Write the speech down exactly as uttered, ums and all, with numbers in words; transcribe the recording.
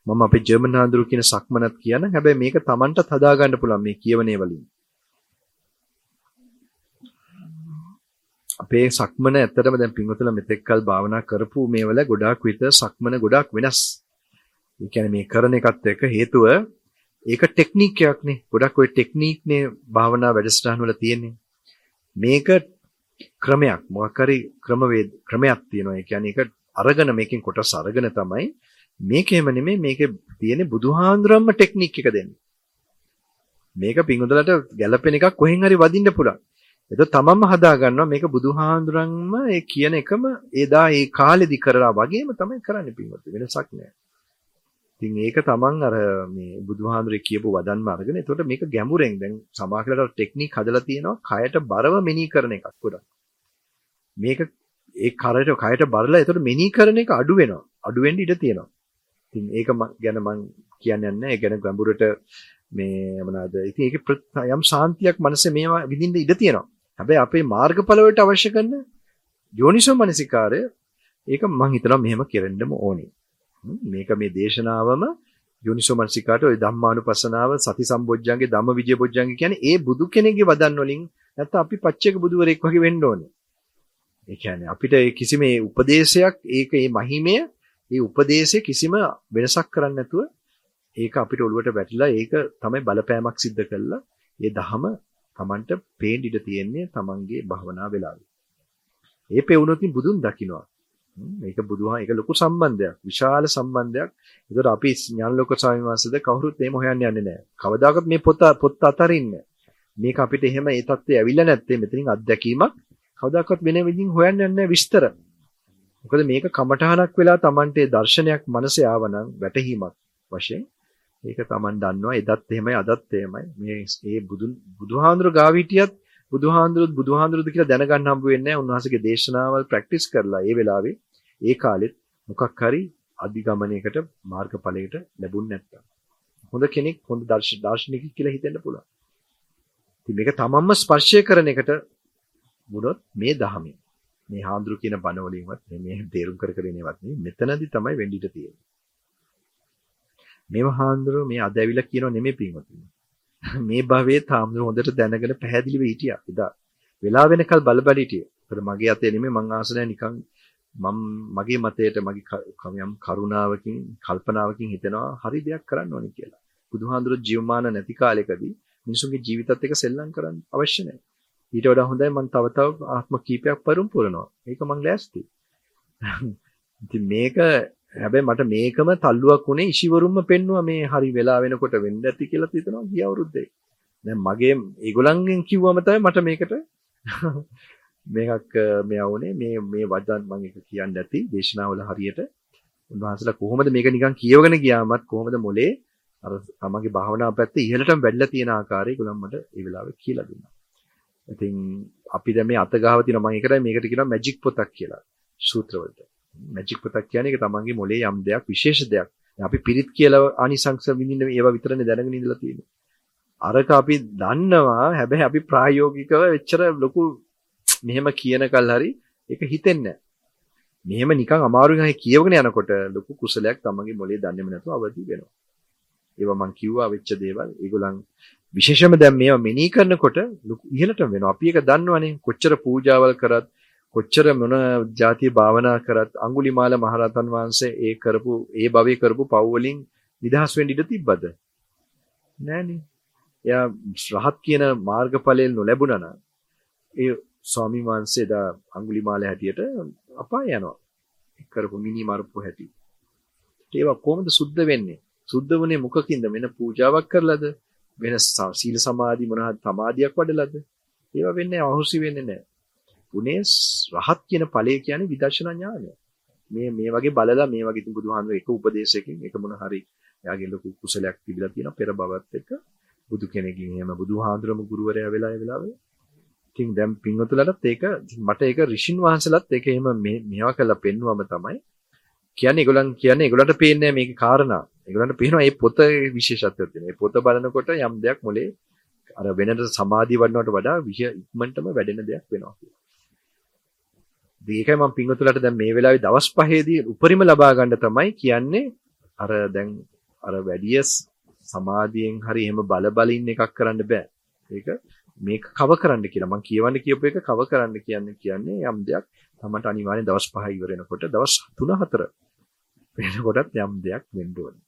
මම අපේ ජර්මන් හාමුදුරු කියන සක්මනත් කියන හැබැයි මේක Tamanටත් හදා ගන්න පුළුවන් මේ කියවනේ වලින්. අපේ සක්මන ඇත්තටම දැන් පින්වතුන්ලා මෙතෙක් කල් භාවනා කරපු මේවල ගොඩාක් විතර සක්මන ගොඩාක් වෙනස්. ඒ කියන්නේ මේ කරන එකත් එක්ක හේතුව ඒක ටෙක්නික් එකක් නේ. ගොඩක් ওই ටෙක්නික් නේ භාවනා වැඩසටහන් වල තියෙන්නේ. මේක ක්‍රමයක් මොකක් හරි ක්‍රමවේද ක්‍රමයක් තියෙනවා. ඒ කියන්නේ ඒක අරගෙන මේකෙන් කොටස් අරගෙන තමයි මේකෙම නෙමෙයි මේකේ තියෙන බුදුහාඳුරම්ම ටෙක්නික් එක දෙන්නේ. මේක පිංගුදලට ගැළපෙන එකක් කොහෙන් හරි වදින්න පුළුවන්. ඒක තමන්ම හදා ගන්නවා මේක බුදුහාඳුරන්ම ඒ කියන එකම එදා ඒ කාලෙදි කරලා වගේම තමයි කරන්නේ පිංගුත් වෙනසක් නෑ. ඉතින් ඒක තමන් අර මේ බුදුහාඳුරේ කියපු වදන්ම අරගෙන එතකොට මේක ගැඹුරෙන් දැන් සමාකලට ටෙක්නික් හදලා තියෙනවා කයට බරව මෙනී කරන එකක් ගොඩක්. මේක ඒ කරට කයට බරලා එතකොට මෙනී කරන එක අඩු වෙනවා. අඩු වෙන්න ඉඩ තියෙනවා. ඉතින් ඒක ගැන මම කියන්නේ නැහැ. ඒ ගැන ගැඹුරට මේ මොනවාද? ඉතින් ඒකේ යම් ශාන්තියක් මනසේ මේවා විඳින්න ඉඩ තියෙනවා. හැබැයි අපේ මාර්ගඵල වලට අවශ්‍ය කරන යෝනිසෝ මනසිකාරය ඒක මම හිතනවා මෙහෙම කෙරෙන්නම ඕනේ. මේක මේ දේශනාවම යෝනිසෝ මනසිකාරට ඔය ධම්මානුපස්සනාව සති සම්බොජ්ජංගේ ධම්මවිජය බොජ්ජංගේ කියන්නේ ඒ බුදු කෙනෙක්ගේ වදන් වලින් නැත්නම් අපි පච්චේක බුදුවරයෙක් වගේ වෙන්න ඕනේ. ඒ කියන්නේ අපිට කිසිම උපදේශයක් ඒක මේ මහිමය ඒ උපදේශයේ කිසිම වෙනසක් කරන්නේ නැතුව ඒක අපිට ඔළුවට වැටිලා ඒක තමයි බලපෑමක් සිද්ධ කළා. ඒ දහම Tamanට පේන්න ඉඩ තියෙන්නේ Tamanගේ භවනා වෙලාවේ. ඒ පෙවුනොත් බුදුන් දකින්නවා. මේක බුදුහා ඒක ලොකු සම්බන්ධයක්. විශාල සම්බන්ධයක්. ඒකට අපි ඥානලෝක ස්වාමීන් වහන්සේද කවුරුත් එහෙම හොයන්න යන්නේ නැහැ. කවදාකවත් මේ පොත පොත් අතරින්නේ. මේක අපිට එහෙම ඒ தත්ත්වය ඇවිල්ලා නැත්තේ මෙතනින් අත්දැකීමක් කවදාකවත් වෙන විදිහින් හොයන්න යන්නේ විස්තර. මොකද මේක කමඨහනක් වෙලා Tamante දර්ශනයක් මනසේ ආවනම් වැටහීමක් වශයෙන් ඒක Taman දන්නවා එදත් එහෙමයි අදත් එහෙමයි මේ ඒ බුදුන් බුදුහාඳුර ගාව හිටියත් බුදුහාඳුරුත් බුදුහාඳුරුද කියලා දැනගන්න හම්බ වෙන්නේ නැහැ උන්වහන්සේගේ දේශනාවල් ප්‍රැක්ටිස් කරලා ඒ වෙලාවේ ඒ කාලෙත් මොකක් හරි අධිගමනයකට මාර්ගඵලයකට ලැබුණ නැත්තම් හොඳ කෙනෙක් හොඳ දාර්ශනිකයෙක් කියලා හිතෙන්න පුළුවන්. ඉතින් මේක තමන්ම ස්පර්ශය කරන එකට වුණොත් මේ ධහමෙන් මේ හාඳුරු කියන බණ වලින්වත් මේ තේරුම් කර කර ඉනේවත් නෙමෙයි මෙතනදී තමයි වෙන්න ඉඩ තියෙන්නේ. මේව හාඳුරු මේ අද ඇවිල්ලා කියනව නෙමෙයි පින්වතුනි. මේ භවයේ හාඳුරු හොඳට දැනගෙන පැහැදිලිව හිටියා. එදා වෙලා වෙනකල් බල බල හිටියේ. ඒතර මගේ අතේ නෙමෙයි මං ආසනය නිකන් මම මගේ මතයට මගේ යම් කරුණාවකින් කල්පනාවකින් හිතනවා හරි දෙයක් කරන්න ඕනේ කියලා. බුදුහාඳුරු ජීවමාන නැති කාලෙකදී මිනිසුන්ගේ ජීවිතත් එක්ක සෙල්ලම් කරන්න අවශ්‍ය නැහැ. ඊට වඩා හොඳයි මම තව තව ආත්ම කීපයක් පරිපූර්ණ කරනවා. ඒක මං ලෑස්ති. ඉතින් මේක හැබැයි මට මේකම තල්ලුවක් උනේ ඉෂිවරුම්ම පෙන්නුවා මේ හරි වෙලා වෙනකොට වෙන්න ඇති කියලා හිතනවා ගිය අවුරුද්දේ. දැන් මගේ ඒගොල්ලන්ගෙන් කිව්වම තමයි මට මේකට මේකක් මෙයා උනේ මේ මේ වදන් මම එක කියන්නේ නැති දේශනාවල හරියට උන්වහන්සේලා කොහොමද මේක නිකන් කියවගෙන ගියාමත් කොහොමද මොලේ අර තමන්ගේ භාවනාව පැත්තේ ඉහළටම වැඩිලා තියෙන ආකාරය ඒගොල්ලන් මට ඒ වෙලාවේ කියලා දුන්නා. ඉතින් අපි දැන් මේ අත ගාව තියෙන මම ඒකටයි මේකට කියනවා මැජික් පොතක් කියලා සූත්‍රවලට. මැජික් පොතක් කියන්නේ ඒක තමන්ගේ මොලේ යම් දෙයක් විශේෂ දෙයක්. අපි පිරිත් කියලා ආනිසංස විඳින්න ඒවා විතරනේ දැනගෙන ඉඳලා තියෙන්නේ. අරක අපි දන්නවා හැබැයි අපි ප්‍රායෝගිකව එච්චර ලොකු මෙහෙම කියනකල් හරි ඒක හිතෙන්නේ නැහැ. මෙහෙම නිකන් අමාරුවෙන් හරි කියවගෙන යනකොට ලොකු කුසලයක් තමන්ගේ මොලේ දන්නේම නැතුව අවදි වෙනවා. ඒවා මං කිව්වා වෙච්ච දේවල් ඒගොල්ලන් විශේෂයෙන්ම දැන් මේවා මෙනී කරනකොට ලොකු ඉහළටම වෙනවා. අපි ඒක දන්නවනේ කොච්චර පූජාවල් කරත් කොච්චර මොන જાතිය භාවනා කරත් අඟුලිමාල මහරහතන් වහන්සේ ඒ කරපු ඒ භවයේ කරපු පව් වලින් නිදහස් වෙන්න ඉඩ තිබ්බද? නෑනේ. එයා රහත් කියන මාර්ගඵලයෙන් නොලැබුණා නම් ඒ ස්වාමීන් වහන්සේ දා අඟුලිමාල හැටියට අපාය යනවා. කරපු මිනි මරපු හැටි. ඒවා කොහොමද සුද්ධ වෙන්නේ? සුද්ධ වුණේ මොකකින්ද? වෙන පූජාවක් කරලාද? වෙන සීල සමාධි මොනවාද සමාධියක් වඩලාද? ඒවා වෙන්නේ අහුසි වෙන්නේ නැහැ. උනේ රහත් කියන ඵලය කියන්නේ විදර්ශනා ඥානය. මේ මේ වගේ බලලා මේ වගේ තුන් බුදුහාමුදුර එක උපදේශයකින් එක මොන හරි එයාගේ ලොකු කුසලයක් තිබිලා තියෙනවා පෙර භවත් එක්ක බුදු කෙනෙක්ගෙන් එහෙම බුදුහාමුදුරම ගුරුවරයා වෙලා ඒ වෙලාවේ. ඉතින් දැන් පින්වතුලටත් ඒක මට ඒක ඍෂින් වහන්සේලාත් ඒක එහෙම මේවා කරලා පෙන්වුවම තමයි කියන්නේ ඒගොල්ලන් කියන්නේ ඒගොල්ලන්ට පේන්නේ මේකේ කාරණා. ඒගොල්ලන්ට පේනවා මේ පොත විශේෂත්වයක් තියෙනවා. මේ පොත බලනකොට යම් දෙයක් මොලේ අර වෙනද සමාධිය වඩනවට වඩා විෂය ඉක්මනටම වැඩෙන දෙයක් වෙනවා කියලා. ඒකයි මම පින්වතුලට දැන් මේ වෙලාවේ දවස් පහේදී උපරිම ලබා ගන්න තමයි කියන්නේ අර දැන් අර වැඩි සමාධියෙන් හරි එහෙම බල බලින් එකක් කරන්න බෑ. ඒක මේක කව කරන්න කියලා මම කියවන්න කියපු එක කව කරන්න කියන්නේ කියන්නේ යම් දෙයක් තමයි අනිවාර්යෙන් දවස් පහ ඉවර වෙනකොට දවස් තුන හතර වෙනකොටත් යම් දෙයක් වෙන්න ඕනේ.